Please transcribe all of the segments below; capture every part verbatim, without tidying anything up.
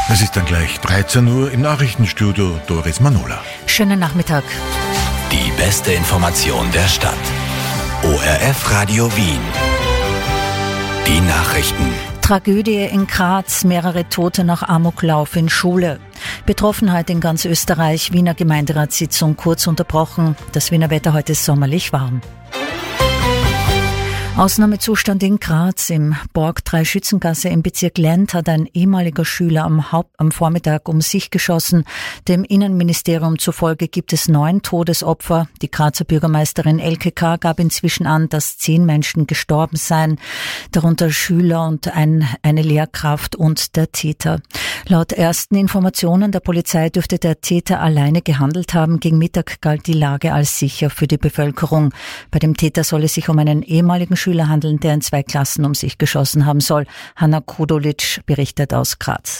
Es ist dann gleich dreizehn Uhr im Nachrichtenstudio Doris Manola. Schönen Nachmittag. Die beste Information der Stadt. O R F Radio Wien. Die Nachrichten. Tragödie in Graz, mehrere Tote nach Amoklauf in Schule. Betroffenheit in ganz Österreich, Wiener Gemeinderatssitzung kurz unterbrochen. Das Wiener Wetter heute ist sommerlich warm. Ausnahmezustand in Graz. Im Borg drei Schützengasse im Bezirk Lent hat ein ehemaliger Schüler am, Haupt-, am Vormittag um sich geschossen. Dem Innenministerium zufolge gibt es neun Todesopfer. Die Grazer Bürgermeisterin Elke K. gab inzwischen an, dass zehn Menschen gestorben seien, darunter Schüler und ein, eine Lehrkraft und der Täter. Laut ersten Informationen der Polizei dürfte der Täter alleine gehandelt haben. Gegen Mittag galt die Lage als sicher für die Bevölkerung. Bei dem Täter soll es sich um einen ehemaligen Schüler handeln, der in zwei Klassen um sich geschossen haben soll. Hanna Kudolic berichtet aus Graz.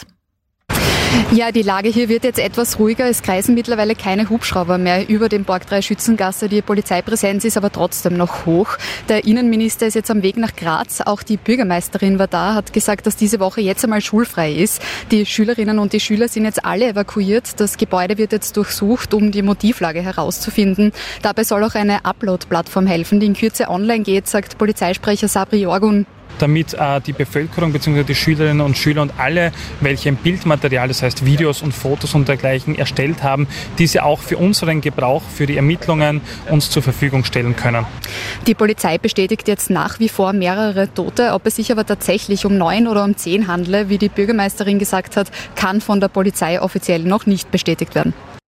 Ja, die Lage hier wird jetzt etwas ruhiger. Es kreisen mittlerweile keine Hubschrauber mehr über dem Borg drei Schützengasse. Die Polizeipräsenz ist aber trotzdem noch hoch. Der Innenminister ist jetzt am Weg nach Graz. Auch die Bürgermeisterin war da, hat gesagt, dass diese Woche jetzt einmal schulfrei ist. Die Schülerinnen und die Schüler sind jetzt alle evakuiert. Das Gebäude wird jetzt durchsucht, um die Motivlage herauszufinden. Dabei soll auch eine Upload-Plattform helfen, die in Kürze online geht, sagt Polizeisprecher Sabri Jorgun. Damit äh, die Bevölkerung bzw. die Schülerinnen und Schüler und alle, welche ein Bildmaterial, das heißt Videos und Fotos und dergleichen erstellt haben, diese auch für unseren Gebrauch, für die Ermittlungen uns zur Verfügung stellen können. Die Polizei bestätigt jetzt nach wie vor mehrere Tote. Ob es sich aber tatsächlich um neun oder um zehn handle, wie die Bürgermeisterin gesagt hat, kann von der Polizei offiziell noch nicht bestätigt werden.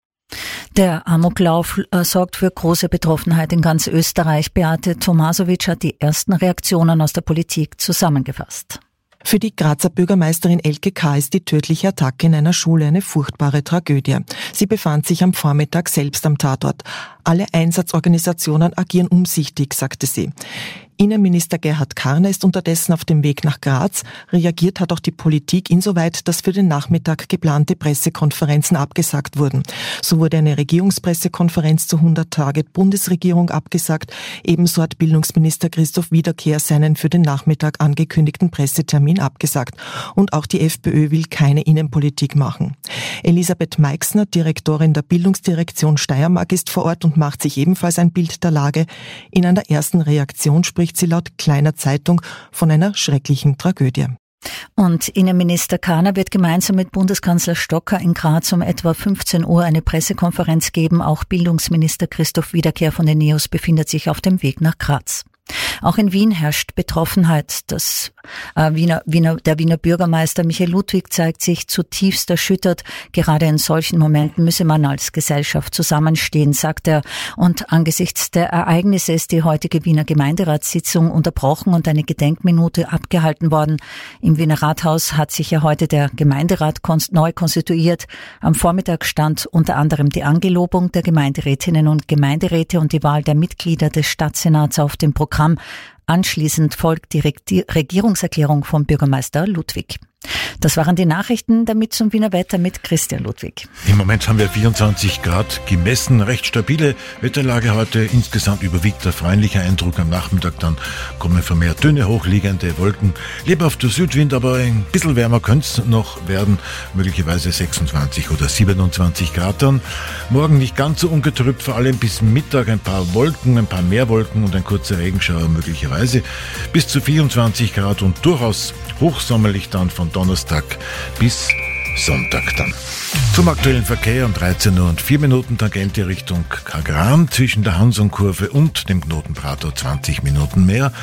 Der Amoklauf äh, sorgt für große Betroffenheit in ganz Österreich. Beate Tomasovic hat die ersten Reaktionen aus der Politik zusammengefasst. Für die Grazer Bürgermeisterin Elke K. ist die tödliche Attacke in einer Schule eine furchtbare Tragödie. Sie befand sich am Vormittag selbst am Tatort. Alle Einsatzorganisationen agieren umsichtig, sagte sie. Innenminister Gerhard Karner ist unterdessen auf dem Weg nach Graz. Reagiert hat auch die Politik insoweit, dass für den Nachmittag geplante Pressekonferenzen abgesagt wurden. So wurde eine Regierungspressekonferenz zu hundert Tage Bundesregierung abgesagt. Ebenso hat Bildungsminister Christoph Wiederkehr seinen für den Nachmittag angekündigten Pressetermin abgesagt. Und auch die FPÖ will keine Innenpolitik machen. Elisabeth Meixner, Direktorin der Bildungsdirektion Steiermark, ist vor Ort und macht sich ebenfalls ein Bild der Lage. In einer ersten Reaktion spricht sie laut Kleiner Zeitung von einer schrecklichen Tragödie. Und Innenminister Karner wird gemeinsam mit Bundeskanzler Stocker in Graz um etwa fünfzehn Uhr eine Pressekonferenz geben. Auch Bildungsminister Christoph Wiederkehr von den NEOS befindet sich auf dem Weg nach Graz. Auch in Wien herrscht Betroffenheit. Das, äh, Wiener, Wiener, der Wiener Bürgermeister Michael Ludwig zeigt sich zutiefst erschüttert. Gerade in solchen Momenten müsse man als Gesellschaft zusammenstehen, sagt er. Und angesichts der Ereignisse ist die heutige Wiener Gemeinderatssitzung unterbrochen und eine Gedenkminute abgehalten worden. Im Wiener Rathaus hat sich ja heute der Gemeinderat neu konstituiert. Am Vormittag stand unter anderem die Angelobung der Gemeinderätinnen und Gemeinderäte und die Wahl der Mitglieder des Stadtsenats auf dem Programm. Anschließend folgt die Regierungserklärung vom Bürgermeister Ludwig. Das waren die Nachrichten, damit zum Wiener Wetter mit Christian Ludwig. Im Moment haben wir vierundzwanzig Grad gemessen, recht stabile Wetterlage heute. Insgesamt überwiegt der freundliche Eindruck. Am Nachmittag dann kommen vermehrt dünne, hochliegende Wolken. Lebhafter Südwind, aber ein bisschen wärmer könnte es noch werden. Möglicherweise sechsundzwanzig oder siebenundzwanzig Grad dann. Morgen nicht ganz so ungetrübt, vor allem bis Mittag ein paar Wolken, ein paar mehr Wolken und ein kurzer Regenschauer möglicherweise. Bis zu vierundzwanzig Grad und durchaus hochsommerlich dann von Donnerstag bis Sonntag dann. Zum aktuellen Verkehr um dreizehn Uhr und vier Minuten Tangente Richtung Kagran zwischen der Hansonkurve und dem Knoten Prater zwanzig Minuten mehr.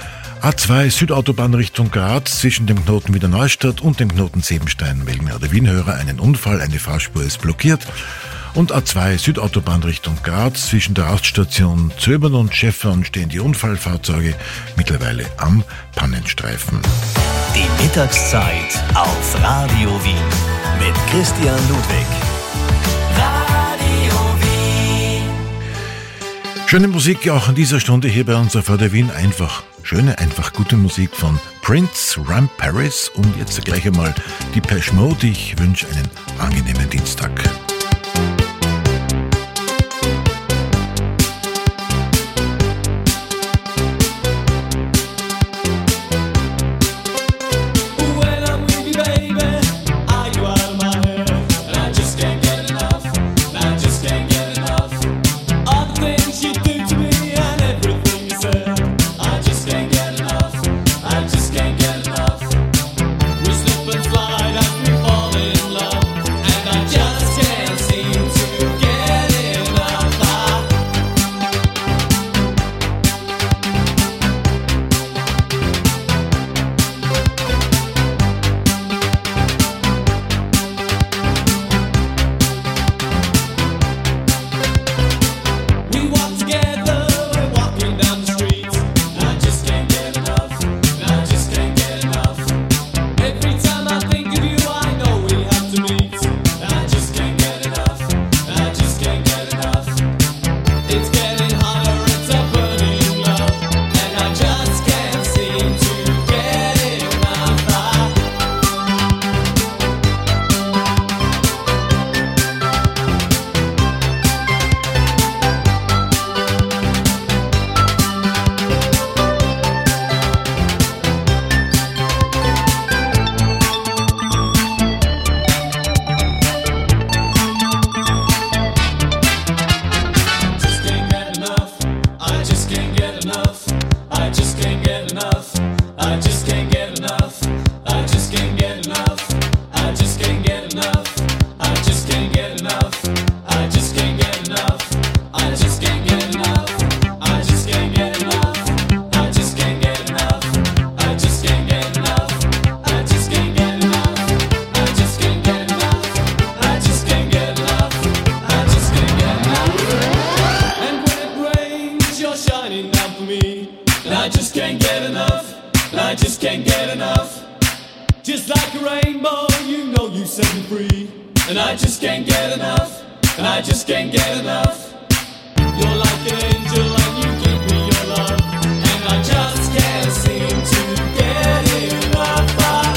A zwei Südautobahn Richtung Graz zwischen dem Knoten Wiener Neustadt und dem Knoten Sebenstein Melgenwerder Wien höre einen Unfall, eine Fahrspur ist blockiert. Und A zwei Südautobahn Richtung Graz zwischen der Raststation Zöbern und Schäffern stehen die Unfallfahrzeuge mittlerweile am Pannenstreifen. Die Mittagszeit auf Radio Wien mit Christian Ludwig. Radio Wien. Schöne Musik auch an dieser Stunde hier bei uns auf Radio Wien. Einfach schöne, einfach gute Musik von Prince, Ram Paris und jetzt gleich einmal die Depeche Mode. Ich wünsche einen angenehmen Dienstag. When I'm with you, baby, are you out? girl, you set me free. And I just can't get enough, and I just can't get enough. You're like an angel and you give me your love, and I just can't seem to get enough.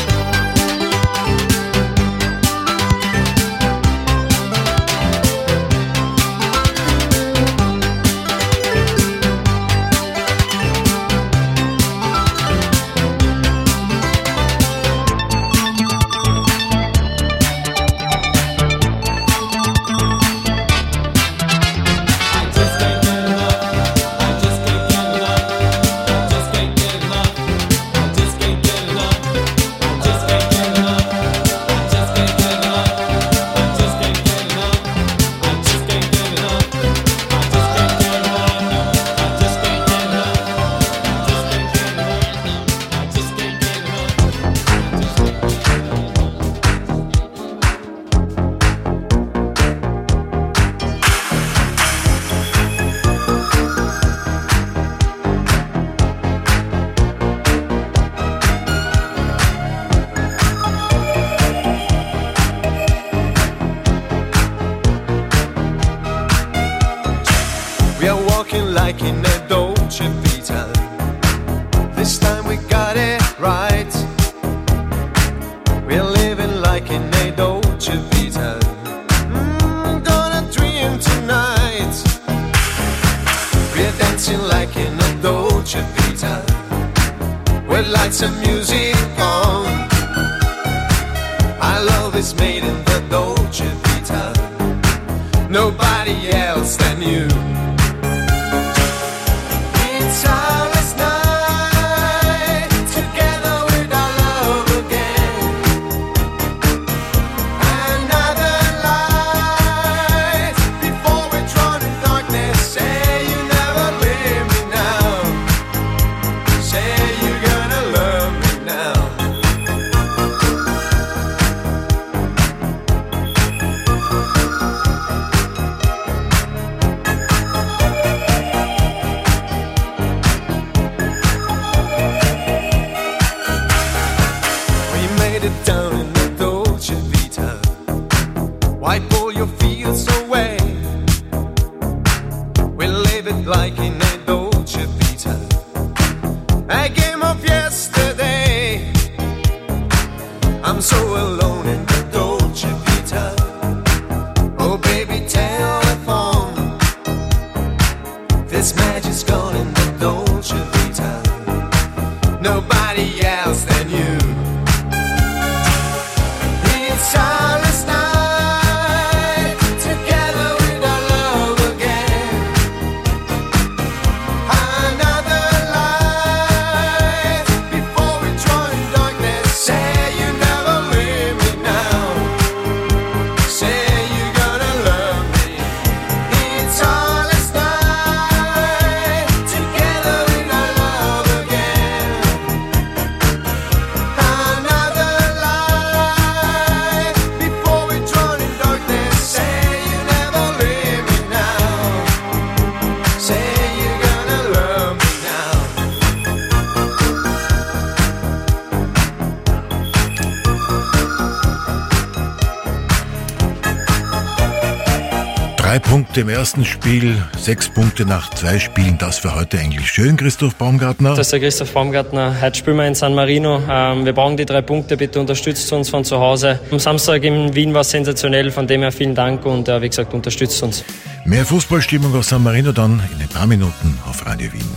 Drei Punkte im ersten Spiel, sechs Punkte nach zwei Spielen. Das für heute eigentlich schön, Christoph Baumgartner. Das ist der Christoph Baumgartner. Heute spielen wir in San Marino. Ähm, wir brauchen die drei Punkte. Bitte unterstützt uns von zu Hause. Am Samstag in Wien war es sensationell. Von dem her vielen Dank und äh, wie gesagt, unterstützt uns. Mehr Fußballstimmung aus San Marino dann in ein paar Minuten auf Radio Wien.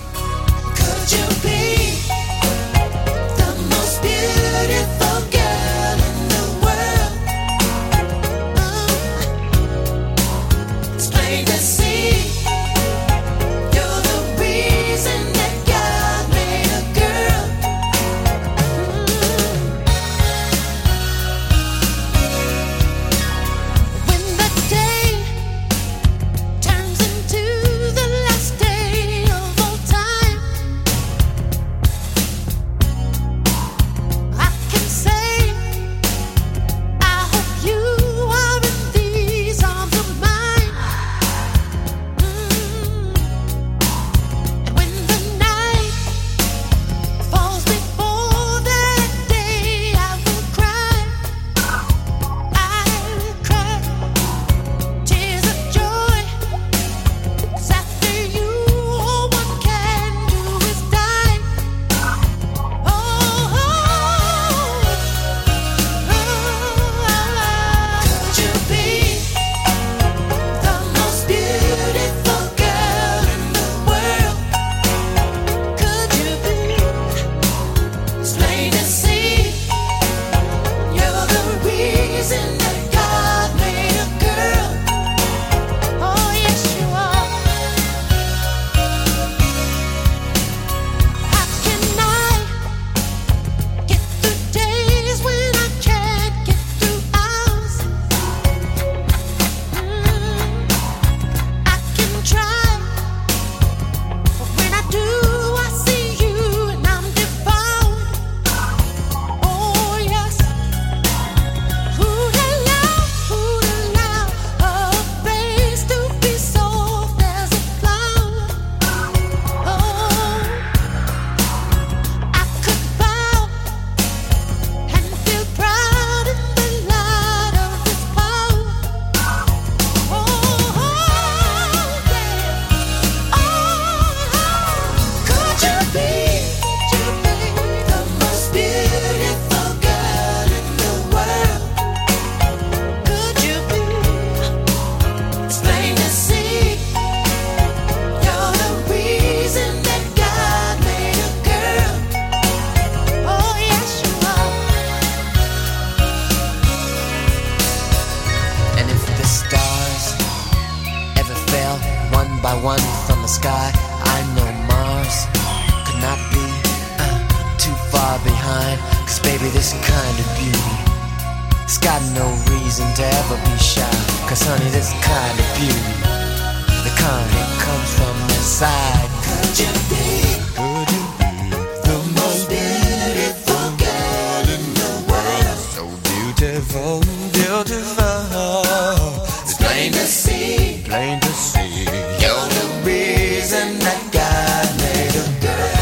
by one from the sky. I know Mars could not be uh, too far behind, 'cause baby, this kind of beauty, it's got no reason to ever be shy. 'Cause honey, this kind of beauty, the kind that comes from inside. Could you be, could you be the most beautiful girl in the world? So beautiful, beautiful. It's plain to see, plain to see. You're the reason that God made a girl.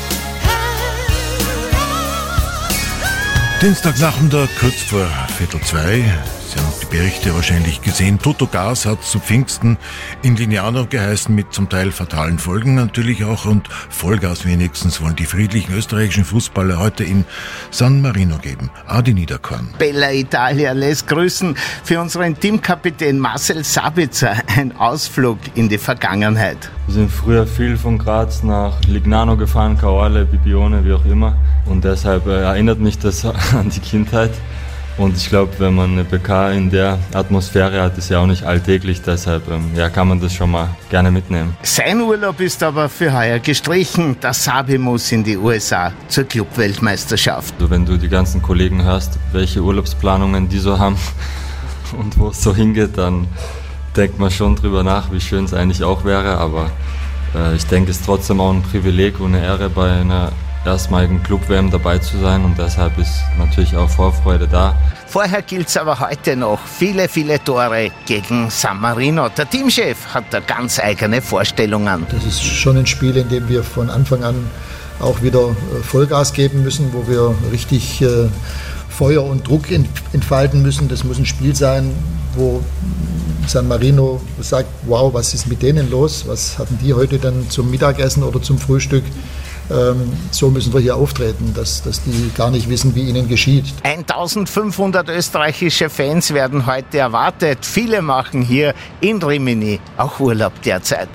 Dienstagnachmittag, kurz vor Viertel zwei. Sie haben die Berichte wahrscheinlich gesehen. Toto Gas hat zu Pfingsten in Lignano geheißen, mit zum Teil fatalen Folgen natürlich auch. Und Vollgas wenigstens wollen die friedlichen österreichischen Fußballer heute in San Marino geben. Adi Niederkorn. Bella Italia lässt grüßen. Für unseren Teamkapitän Marcel Sabitzer ein Ausflug in die Vergangenheit. Wir sind früher viel von Graz nach Lignano gefahren, Caorle, Bibione, wie auch immer. Und deshalb äh, erinnert mich das an die Kindheit. Und ich glaube, wenn man eine P K in der Atmosphäre hat, ist ja auch nicht alltäglich. Deshalb ähm, ja, kann man das schon mal gerne mitnehmen. Sein Urlaub ist aber für heuer gestrichen. Der Sabi muss in die U S A zur Clubweltmeisterschaft. Also wenn du die ganzen Kollegen hörst, welche Urlaubsplanungen die so haben und wo es so hingeht, dann denkt man schon drüber nach, wie schön es eigentlich auch wäre. Aber äh, ich denke, es ist trotzdem auch ein Privileg und eine Ehre, bei einer erstmaligen Club-W M dabei zu sein, und deshalb ist natürlich auch Vorfreude da. Vorher gilt es aber heute noch viele, viele Tore gegen San Marino. Der Teamchef hat da ganz eigene Vorstellungen. Das ist schon ein Spiel, in dem wir von Anfang an auch wieder Vollgas geben müssen, wo wir richtig äh, Feuer und Druck entfalten müssen. Das muss ein Spiel sein, wo San Marino sagt, wow, was ist mit denen los? Was hatten die heute dann zum Mittagessen oder zum Frühstück? Ähm, so müssen wir hier auftreten, dass, dass die gar nicht wissen, wie ihnen geschieht. eintausendfünfhundert österreichische Fans werden heute erwartet. Viele machen hier in Rimini auch Urlaub derzeit.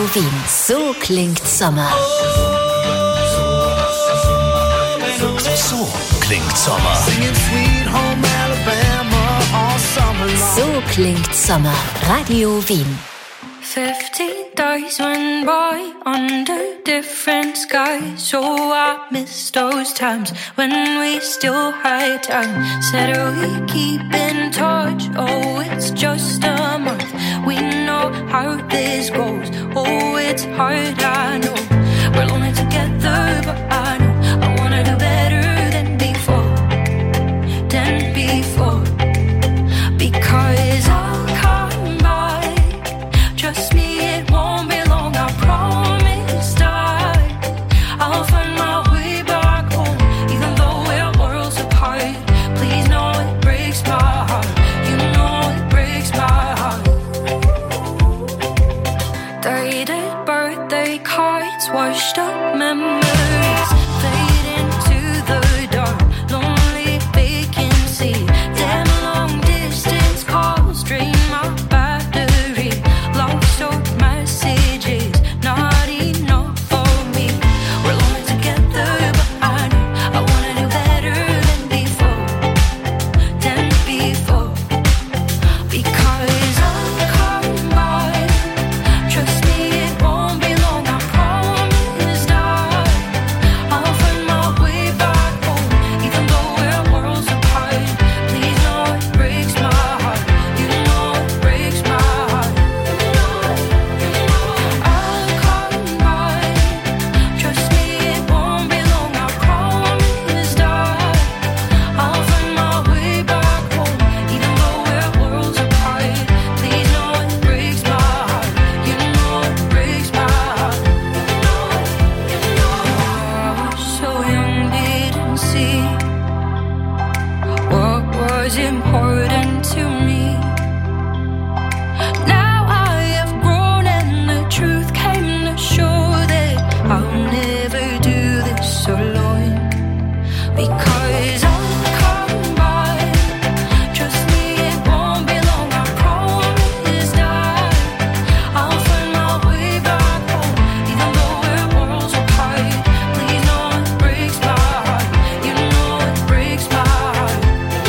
Wien. So klingt Sommer. So klingt Sommer. So klingt Sommer. Radio Wien. Fifteen days went by under different skies, so I miss those times when we still had time. Said we keep in touch, oh it's just a month. We know how this goes, oh it's hard, I know. We're lonely together, but I know I wanna do better than before, than before. Because I'll come by, trust me it won't be long, I promise that I'll find my way back home, even though we're worlds apart. Please know it breaks my heart, you know it breaks my heart. Dated birthday cards, washed up memories, fade into the dark, lonely vacancy. Damn long distance calls drain my battery, lost old messages, not enough for me. We're lonely together, but I know I wanna do better than before, than before. Because I'll come by, trust me it won't be long, I promise that I'll find my way back home, even though we're worlds apart. Please know it breaks my heart, you know it breaks my heart. I'll come by, trust me it won't be long, I promise that I'll find my way back home, even though we're worlds apart. Please know it breaks my heart, you know it breaks my heart. I was so young, didn't see what was important to me. Now I have grown and the truth came to show that I'll never do this alone. Because I'll come by, trust me it won't be long, I promise that I'll find my way back home, even though we're worlds apart. Please know it breaks my heart, you know it breaks my heart.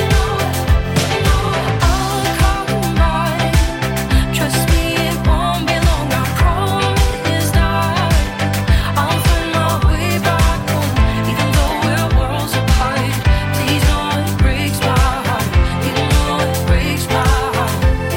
I'll come by, trust me it won't be long, I promise that I'll find my way back home, even though we're worlds apart. Please know it breaks my heart, you know it breaks my heart.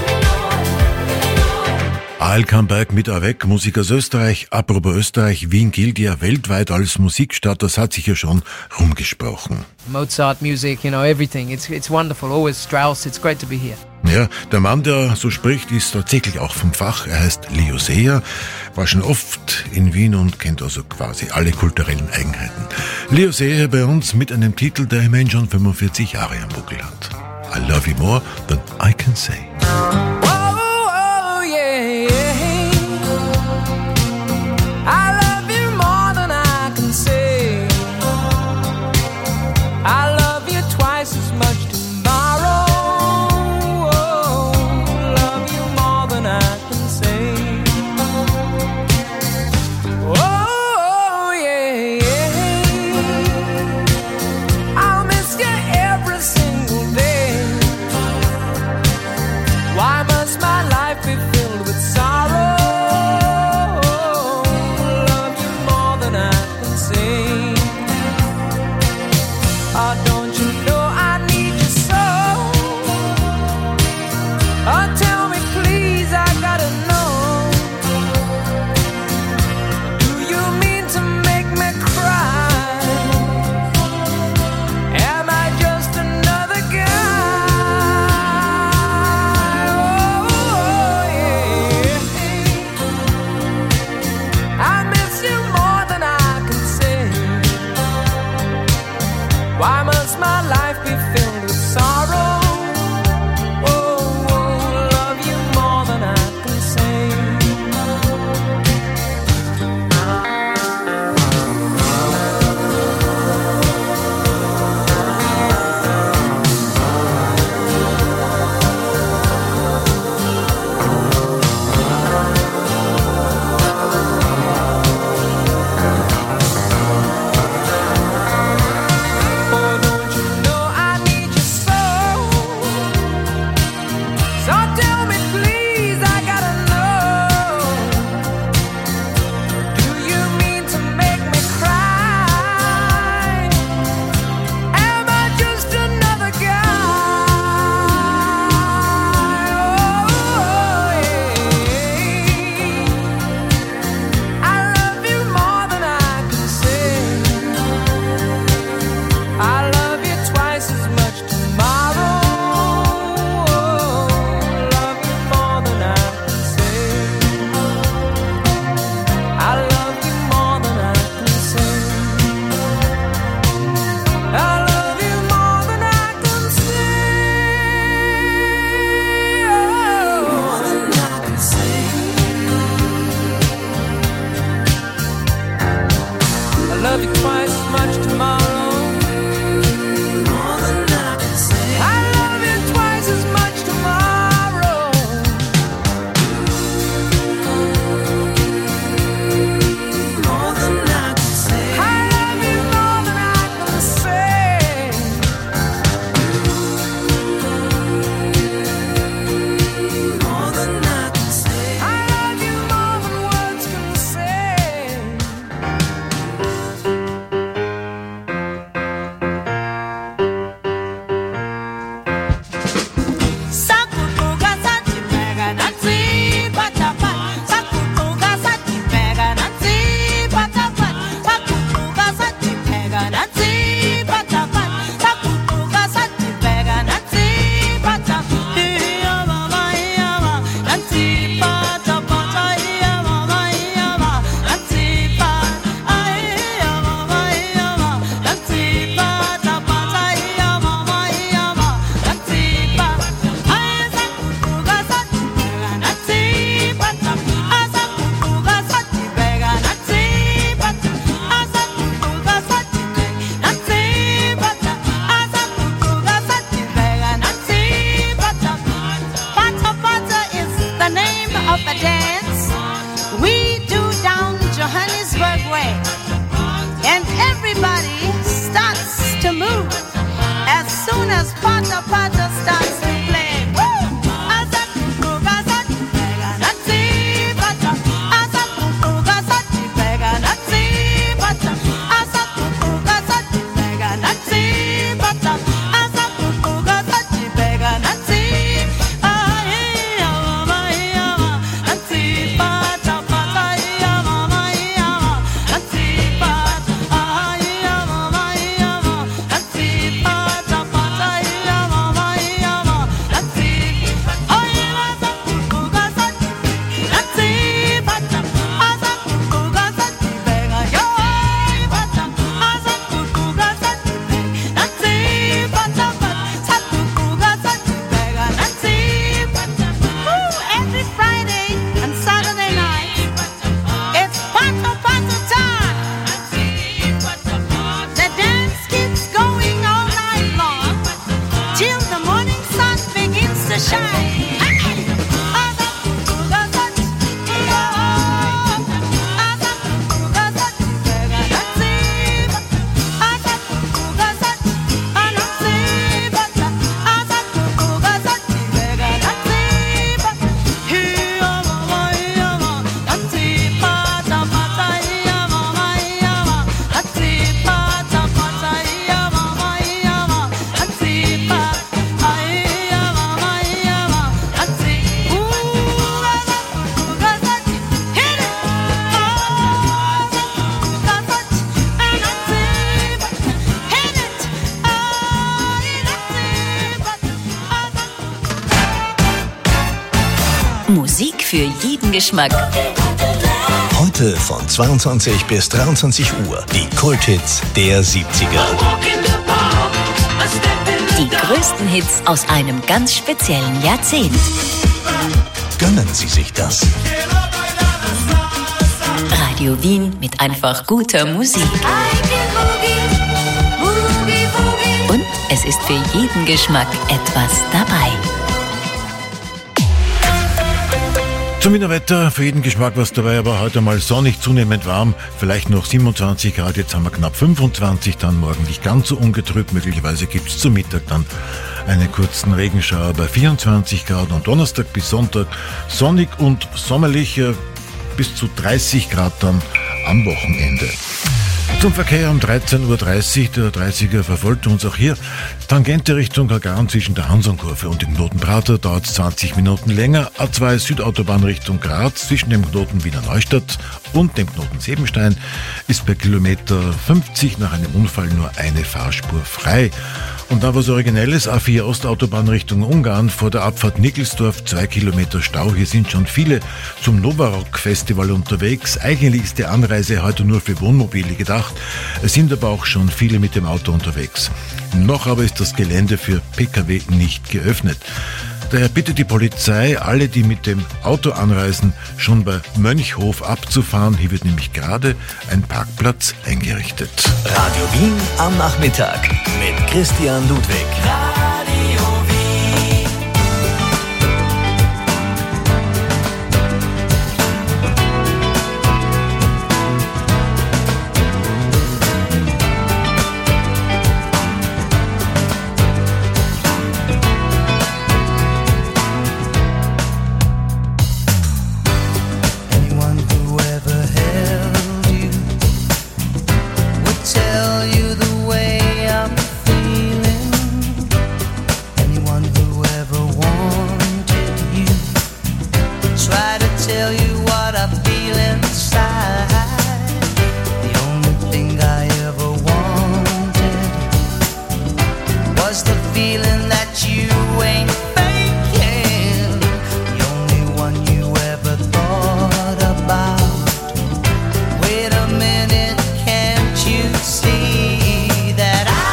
I'll Come Back mit Avec, Musik aus Österreich. Apropos Österreich, Wien gilt ja weltweit als Musikstadt, das hat sich ja schon rumgesprochen. Mozart music, you know, everything. It's it's wonderful. Always Strauss. It's great to be here. Ja, der Mann, der so spricht, ist tatsächlich auch vom Fach. Er heißt Leo Seher, war schon oft in Wien und kennt also quasi alle kulturellen Eigenheiten. Leo Seher bei uns mit einem Titel, der immerhin schon fünfundvierzig Jahre am Buckel hat. I love you more than I can say. Oh, yeah, yeah. I love you more than I can say. I love you twice as much tomorrow. Oh, love you more than I can say. Oh, yeah, yeah. I'll miss you every single day. Why must as Pata Pata starts to play. Woo! Asa kukuga sati pega nati pata. Asa kukuga sati pega nati pata. Asa kukuga sati pega nati pata. Asa kukuga sati pega nati. Ai ya mama ya mama nati pata pata ya mama ya mama nati pata. Ai ya mama ya mama nati pata pata ya mama ya mama nati. Ai asa kukuga sati nati pata. Asa kukuga sati pega yo pata. Asa kukuga sati nati pata pata. Sa kukuga sati pega nati pata. Woo! Every Friday and Saturday night, it's Pata Pata time. The dance keeps going all night long till the morning sun begins to shine. Hey! Asa kukuga sati, oh, asa kukuga sati pega nati pata. Asa kukuga sati, nati pata. Asa kukuga sati pega nati pata. Hiya mama, hiya mama, nati pata pata. Hiya mama, hiya mama, nati pata pata. Hiya mama, hiya mama, nati pata. Hiya mama, hiya mama, nati. Ooh, asa kukuga sati, hit it. Oh, asa kukuga sati, nati pata. Hit it. Oh, nati pata. Musik für jeden Geschmack. Heute von zweiundzwanzig bis dreiundzwanzig Uhr die Kulthits der siebziger. Die größten Hits aus einem ganz speziellen Jahrzehnt. Gönnen Sie sich das. Radio Wien mit einfach guter Musik. Und es ist für jeden Geschmack etwas dabei. Zum Winterwetter, für jeden Geschmack was dabei, aber heute mal sonnig, zunehmend warm, vielleicht noch siebenundzwanzig Grad, jetzt haben wir knapp fünfundzwanzig, dann morgen nicht ganz so ungetrübt, möglicherweise gibt's zum Mittag dann einen kurzen Regenschauer bei vierundzwanzig Grad und Donnerstag bis Sonntag sonnig und sommerlich, äh, bis zu dreißig Grad dann am Wochenende. Zum Verkehr um dreizehn Uhr dreißig, der dreißiger verfolgt uns auch hier. Tangente Richtung Garn zwischen der Hansonkurve und dem Knoten Prater dauert es zwanzig Minuten länger. A zwei Südautobahn Richtung Graz zwischen dem Knoten Wiener Neustadt und dem Knoten Sebenstein ist bei Kilometer fünfzig nach einem Unfall nur eine Fahrspur frei. Und da was Originelles, A vier Ostautobahn Richtung Ungarn, vor der Abfahrt Nickelsdorf, zwei Kilometer Stau. Hier sind schon viele zum Novarock Festival unterwegs. Eigentlich ist die Anreise heute nur für Wohnmobile gedacht. Es sind aber auch schon viele mit dem Auto unterwegs. Noch aber ist das Gelände für Pkw nicht geöffnet. Daher bittet die Polizei, alle, die mit dem Auto anreisen, schon bei Mönchhof abzufahren. Hier wird nämlich gerade ein Parkplatz eingerichtet. Radio Wien am Nachmittag mit Christian Ludwig. Radio Wien. Anyone who ever held you would tell you the way I'm feeling. Anyone who ever wanted you try to tell you what I feel inside. The only thing I ever wanted was the feeling that you ain't faking. The only one you ever thought about. Wait a minute, can't you see that I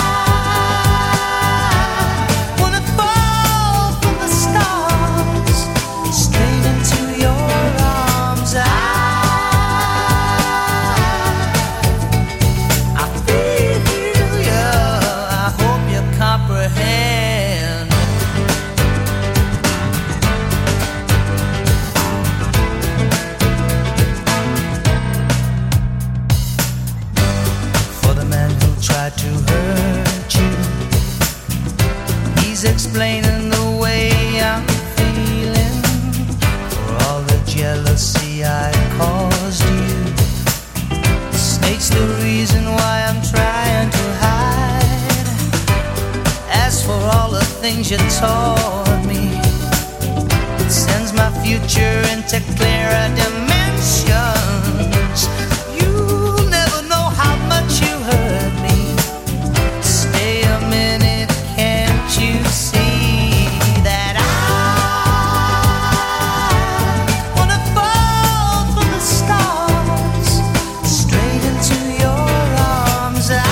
wanna fall from the stars straight into your arms? I, I feel you. I hope you comprehend. For the man who tried to hurt you, explaining the way I'm feeling for all the jealousy I caused you. The snake's the reason why I'm trying to hide. As for all the things you taught me, it sends my future into clearer dimensions. You'll never know how much you hurt me. Stay a minute, can't you see that I wanna fall from the stars straight into your arms? I,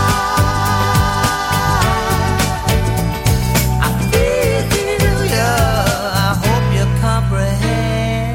I feel you, I hope you comprehend.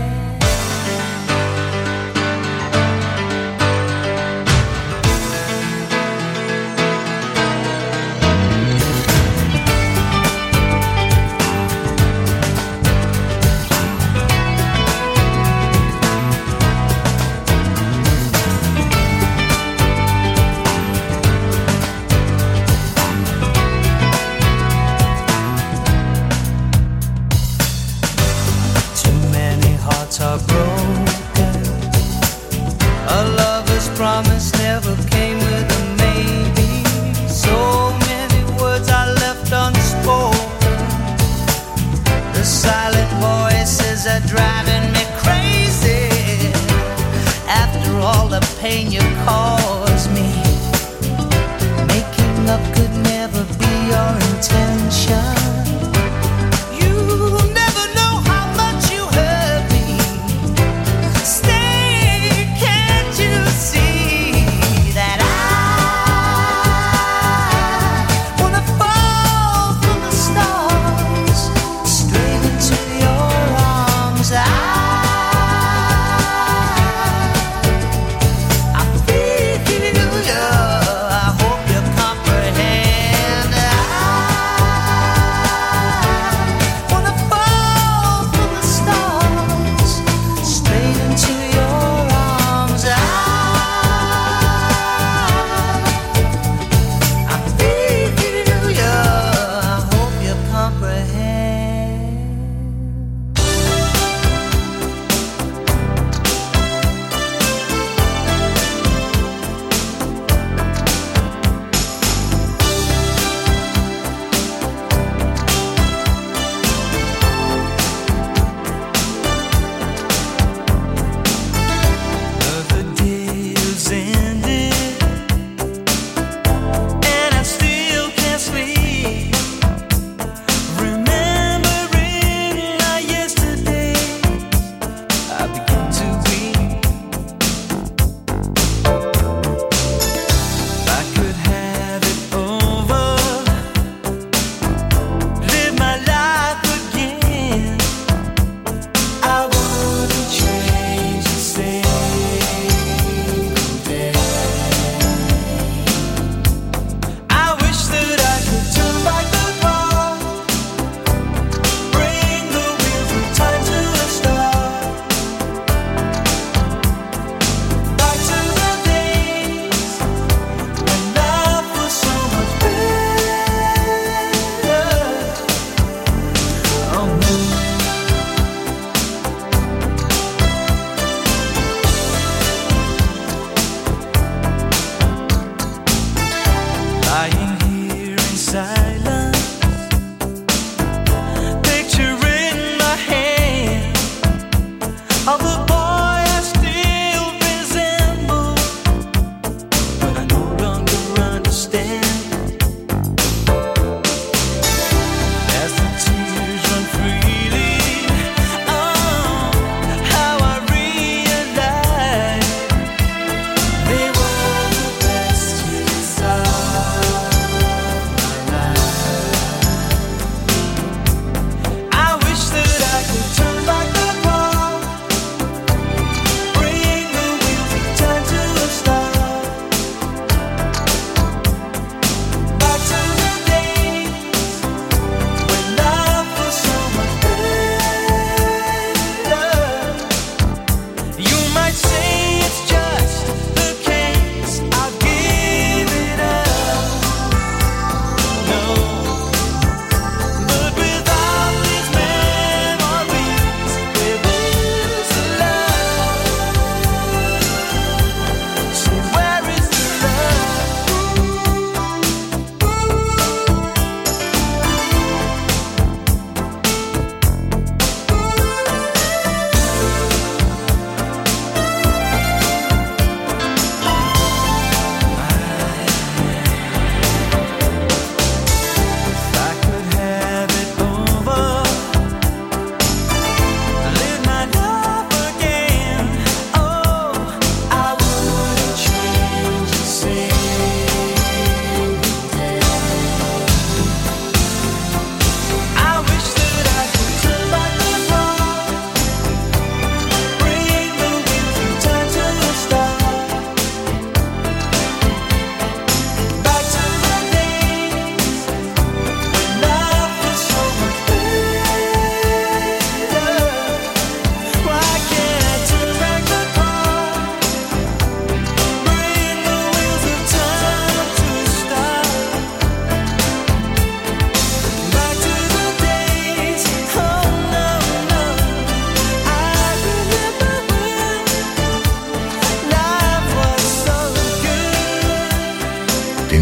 Too many hearts are broken. A lover's promise never came with a maybe. So many words I left unspoken. The silent voices are driving me crazy. After all the pain you caused me, making up could never be your intention. You'll never know how much you hurt me. Stay, can't you see that I wanna fall from the stars straight into your arms? I, I feel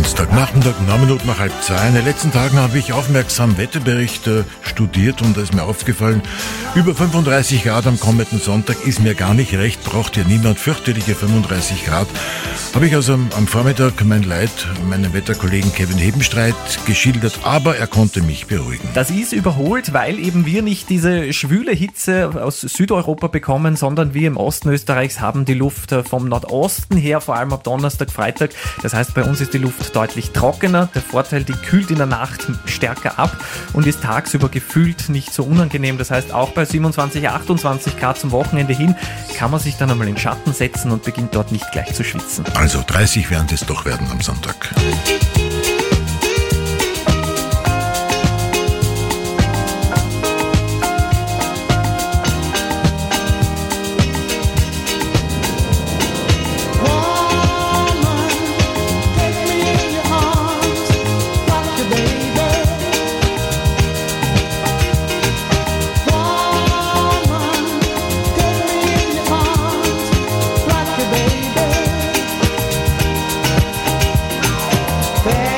Dienstagnachmittag, neun Minuten nach halb zwei. In den letzten Tagen habe ich aufmerksam Wetterberichte studiert und da ist mir aufgefallen, über fünfunddreißig Grad am kommenden Sonntag ist mir gar nicht recht, braucht ja niemand fürchterliche fünfunddreißig Grad. Habe ich also am Vormittag mein Leid meinem Wetterkollegen Kevin Hebenstreit geschildert, aber er konnte mich beruhigen. Das ist überholt, weil eben wir nicht diese schwüle Hitze aus Südeuropa bekommen, sondern wir im Osten Österreichs haben die Luft vom Nordosten her, vor allem ab Donnerstag, Freitag. Das heißt, bei uns ist die Luft deutlich trockener. Der Vorteil, die kühlt in der Nacht stärker ab und ist tagsüber gefühlt nicht so unangenehm. Das heißt, auch bei siebenundzwanzig, achtundzwanzig Grad zum Wochenende hin kann man sich dann einmal in den Schatten setzen und beginnt dort nicht gleich zu schwitzen. Also dreißig werden es doch werden am Sonntag. There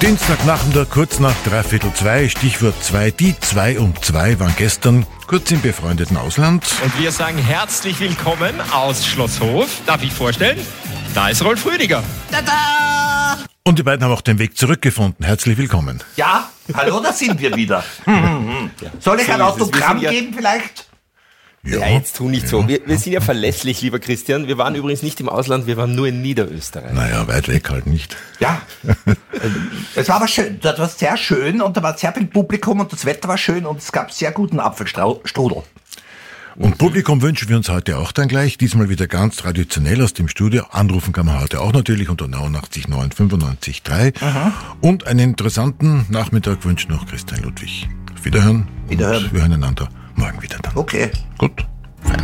Dienstagnachmittag, kurz nach dreiviertel zwei, Stichwort zwei. Die zwei um zwei waren gestern kurz im befreundeten Ausland. Und wir sagen herzlich willkommen aus Schlosshof. Darf ich vorstellen? Da ist Rolf Rüdiger. Tada! Und die beiden haben auch den Weg zurückgefunden. Herzlich willkommen. Ja, hallo, da sind wir wieder. Soll ich ein Autogramm geben vielleicht? Ja, ja, jetzt tu nicht so. Wir, wir sind ja verlässlich, lieber Christian. Wir waren übrigens nicht im Ausland, wir waren nur in Niederösterreich. Naja, weit weg halt nicht. Ja, es war aber schön. Das war sehr schön und da war sehr viel Publikum und das Wetter war schön und es gab sehr guten Apfelstrudel. Und Publikum wünschen wir uns heute auch dann gleich. Diesmal wieder ganz traditionell aus dem Studio. Anrufen kann man heute auch natürlich unter neunundachtzig neun fünfundneunzig drei. Mhm. Und einen interessanten Nachmittag wünscht noch Christian Ludwig. Auf Wiederhören. Wiederhören. Und wir hören einander morgen wieder dann. Okay. Gut. Fein.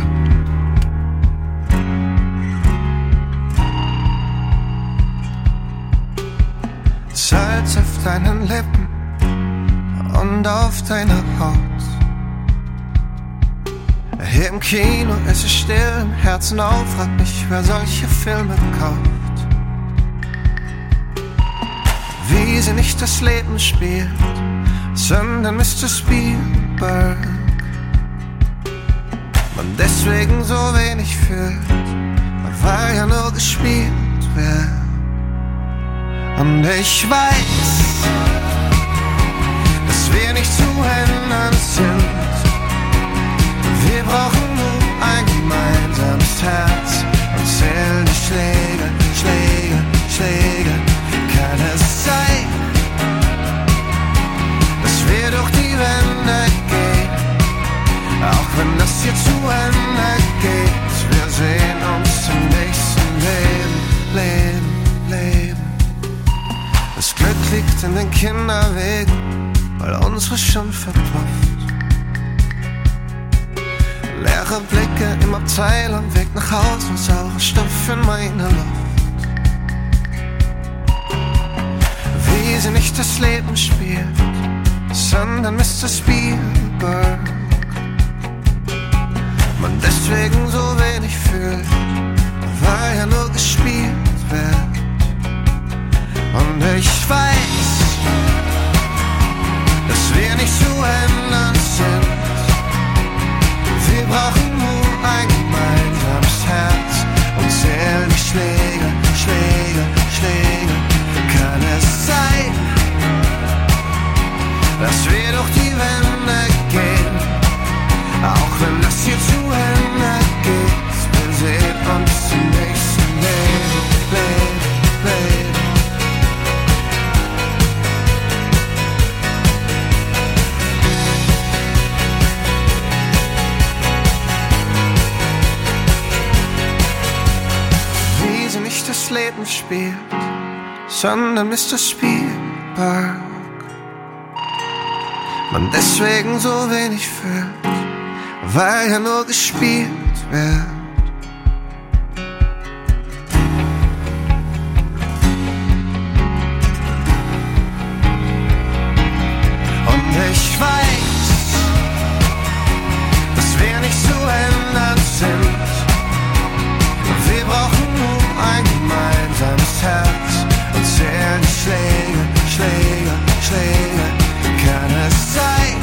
Salz auf deinen Lippen und auf deiner Haut. Hier im Kino ist es still, im Herzen auf, frag mich, wer solche Filme kauft. Wie sie nicht das Leben spielt, sondern Mister Spielberg. Man deswegen so wenig fühlt, weil ja nur gespielt wird. Und ich weiß, dass wir nicht zu ändern sind. Wir brauchen nur ein gemeinsames Herz und zählen die Schläge, Schläge, Schläge. Kann es sein, dass wir durch die Wände gehen, auch wenn das hier zu Ende geht. Wir sehen uns im nächsten Leben, Leben, Leben. Das Glück liegt in den Kinderwegen, weil unsere schon verpufft. Leere Blicke im Abteil am Weg nach Hause, Sauerstoff in meiner Luft. Wie sie nicht das Leben spielt, sondern Mister Spielberg. Man deswegen so wenig fühlt, weil ja nur gespielt wird. Und ich weiß, dass wir nicht zu ändern sind. Wir brauchen nur ein gemeinsames Herz und zählen die Schläge, Schläge, Schläge. Kann es sein, dass wir durch die Wände gehen, auch wenn das hier zu Ende geht. Wir sehen uns im nächsten Leben, Leben, Leben. Nicht das Leben spielt, sondern Mister Spielberg. Man deswegen so wenig fühlt, weil ja nur gespielt wird. Und ich weiß, dass wir nicht zu ändern sind. Wir brauchen nur ein gemeinsames Herz und zählen die Schläge, Schläge, Schläge. Kann es sein,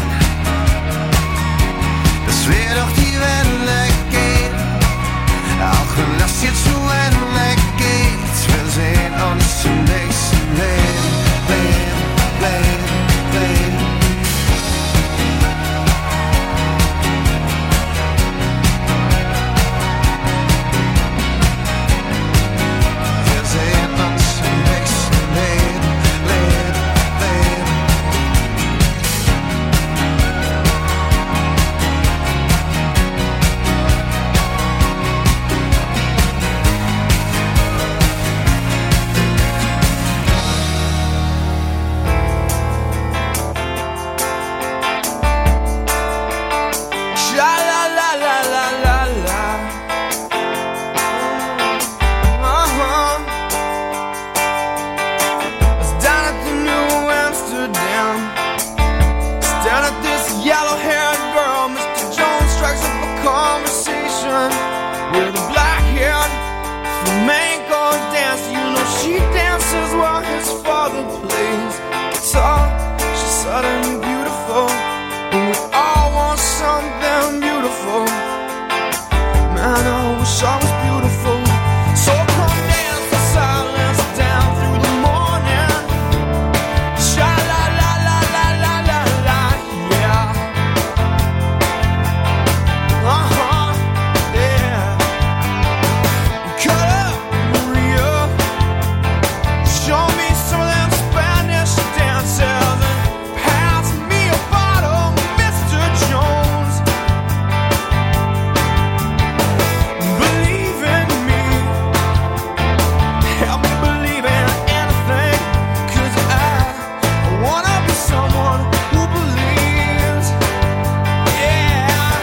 dass wir durch die Wände gehen, auch wenn das hier zu Ende geht. Wir sehen uns im nächsten Leben, Leben, Leben, Leben. Flamenco dance, you know she dances while his father plays. saw, she's suddenly beautiful. And we all want something beautiful. Man, I wish I was beautiful. So come dance the silence down through the morning. Sha la la la la la la la, yeah. Uh huh, yeah. Cut up, Maria. Show me some of them Spanish dances and pass me a bottle, Mister Jones. Believe in me, help me believe in anything, 'cause I wanna be someone who believes. Yeah,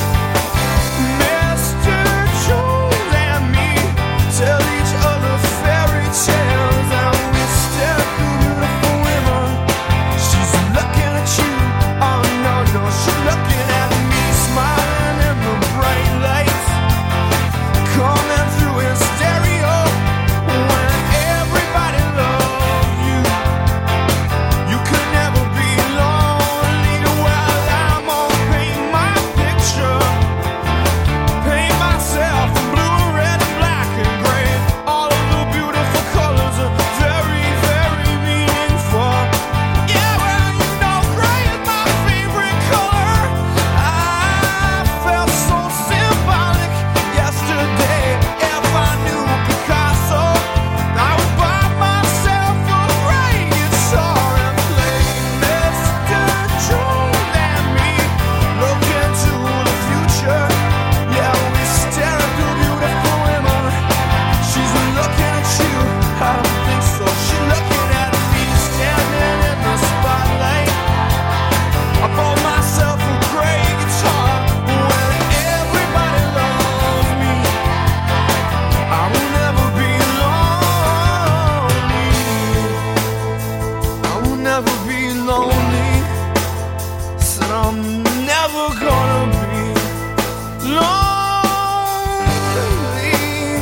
Mister Jones and me tell each other fairy tales, and we stare through beautiful women. She's looking at you, oh no, no, she's looking at me, smiling in the bright lights, coming through in stereo. When everybody loves you, you could never be lonely. Well, I'm gonna paint my picture, paint myself in blue, red, and black and gray. All of the beautiful colors are very, very meaningful. Yeah, well, you know, gray is my favorite color. I felt so symbolic yesterday. If I knew Picasso, I would buy myself a gray guitar and play Mister Jones and me. Look into the future. Yeah, we stare at the beautiful women. She's looking at you, I don't think so. She's looking at me, standing in the spotlight. I bought myself a gray guitar. When everybody loves me, I will never be lonely. I will never be lonely. Said I'm never gonna be lonely.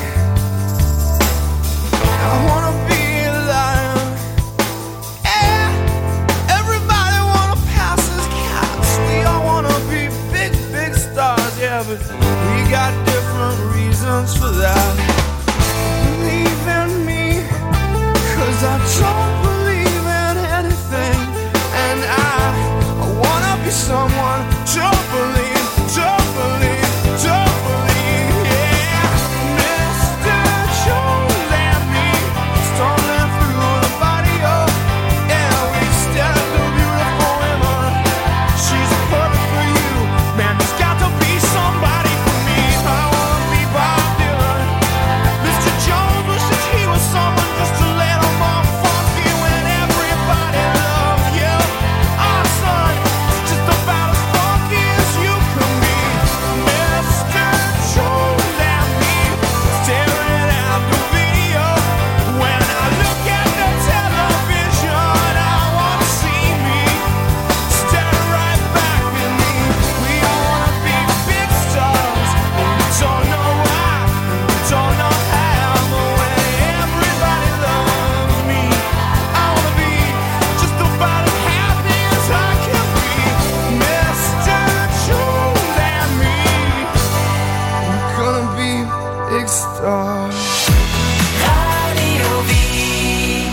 I wanna be alive. Yeah, everybody wanna pass as cats. We all wanna be big, big stars. Yeah, but we got different reasons for that. Believe in me, 'cause I don't believe in anything. And I, I wanna be someone. Don't believe, don't believe, don't believe. Yeah, Mister Jones and me, stumbling through the barrio. Yeah, we stare at the beautiful women. She's perfect for you. Man, there's got to be somebody for me. I wanna be Bob Dylan. Mister Jones wishes he was someone just a little more funky when everybody loves you. Our son is just about as funky as you can be. Mister Jones and me, staring at the video. When I look at the television, I wanna see me staring right back at me. We all wanna be big stars, but we don't know why, we don't know how. But when everybody loves me, I wanna be just about as happy as I can be. Mister Jones and me, we're gonna be big stars. Radio Wien.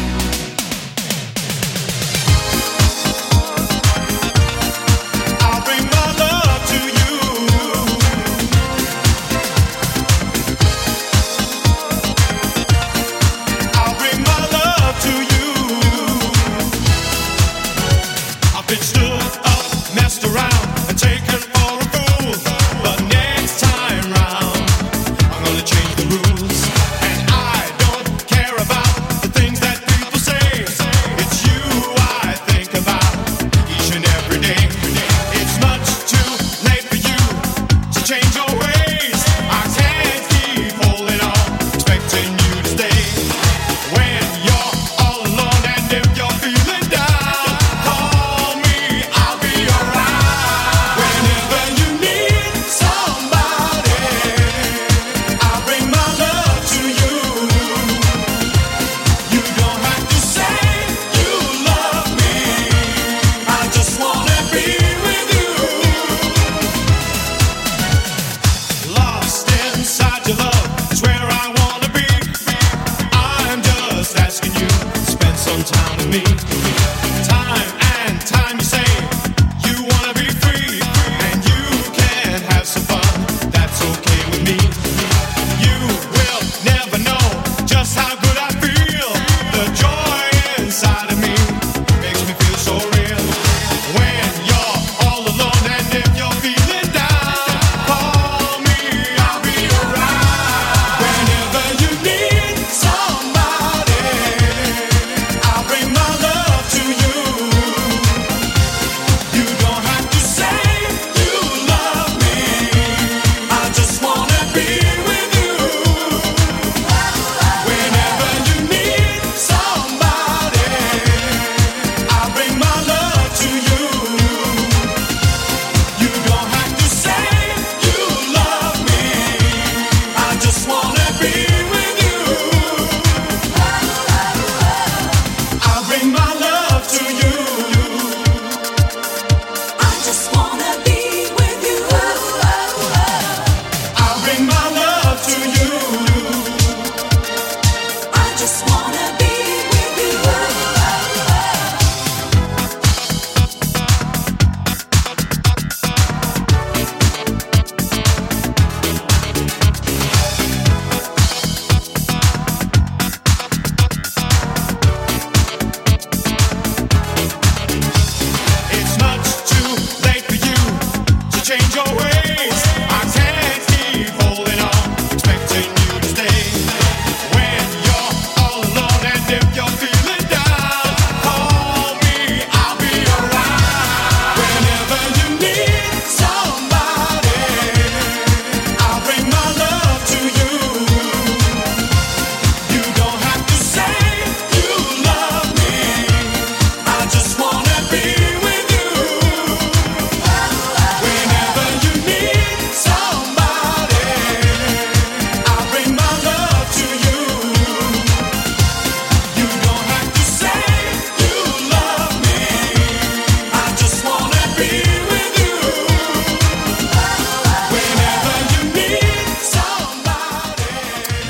I'll bring my love to you. I'll bring my love to you. I've been stood up, messed around, and taken for a fool. But next time round, I'm gonna change the rules. And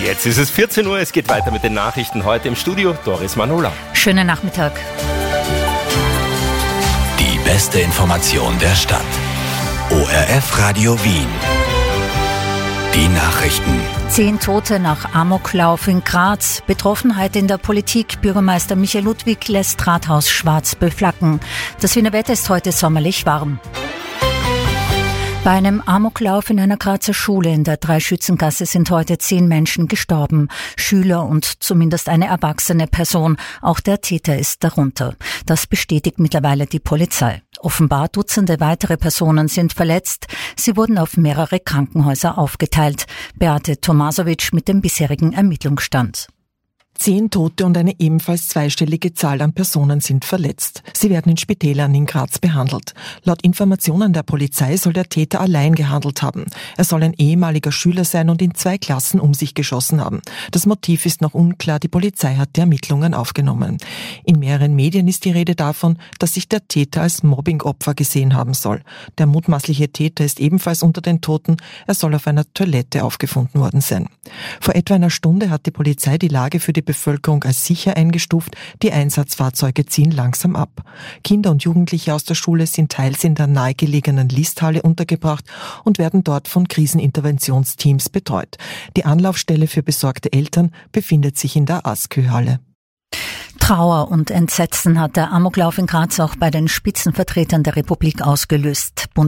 Jetzt ist es vierzehn Uhr, es geht weiter mit den Nachrichten. Heute im Studio Doris Manola. Schönen Nachmittag. Die beste Information der Stadt. O R F Radio Wien. Die Nachrichten. Zehn Tote nach Amoklauf in Graz. Betroffenheit in der Politik. Bürgermeister Michael Ludwig lässt Rathaus schwarz beflacken. Das Wiener Wetter ist heute sommerlich warm. Bei einem Amoklauf in einer Grazer Schule in der Dreischützengasse sind heute zehn Menschen gestorben. Schüler und zumindest eine erwachsene Person. Auch der Täter ist darunter. Das bestätigt mittlerweile die Polizei. Offenbar Dutzende weitere Personen sind verletzt. Sie wurden auf mehrere Krankenhäuser aufgeteilt. Beate Tomasowitsch mit dem bisherigen Ermittlungsstand. Zehn Tote und eine ebenfalls zweistellige Zahl an Personen sind verletzt. Sie werden in Spitälern in Graz behandelt. Laut Informationen der Polizei soll der Täter allein gehandelt haben. Er soll ein ehemaliger Schüler sein und in zwei Klassen um sich geschossen haben. Das Motiv ist noch unklar, die Polizei hat die Ermittlungen aufgenommen. In mehreren Medien ist die Rede davon, dass sich der Täter als Mobbingopfer gesehen haben soll. Der mutmaßliche Täter ist ebenfalls unter den Toten. Er soll auf einer Toilette aufgefunden worden sein. Vor etwa einer Stunde hat die Polizei die Lage für die Bevölkerung als sicher eingestuft. Die Einsatzfahrzeuge ziehen langsam ab. Kinder und Jugendliche aus der Schule sind teils in der nahegelegenen Listhalle untergebracht und werden dort von Kriseninterventionsteams betreut. Die Anlaufstelle für besorgte Eltern befindet sich in der Askö-Halle. Trauer und Entsetzen hat der Amoklauf in Graz auch bei den Spitzenvertretern der Republik ausgelöst.